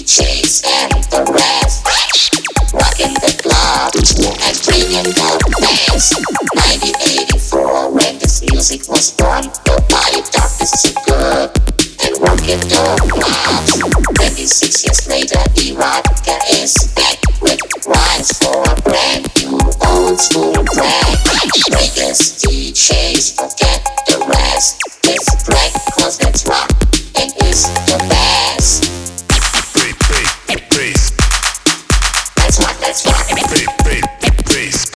DJs and the rest, rocking the club and bringing the bass. 1984, when this music was born, nobody thought this so good. And rocking the clubs. 26 years later, the rocker is back with rhymes for a brand new old school brand. Breakers, DJs, forget the rest.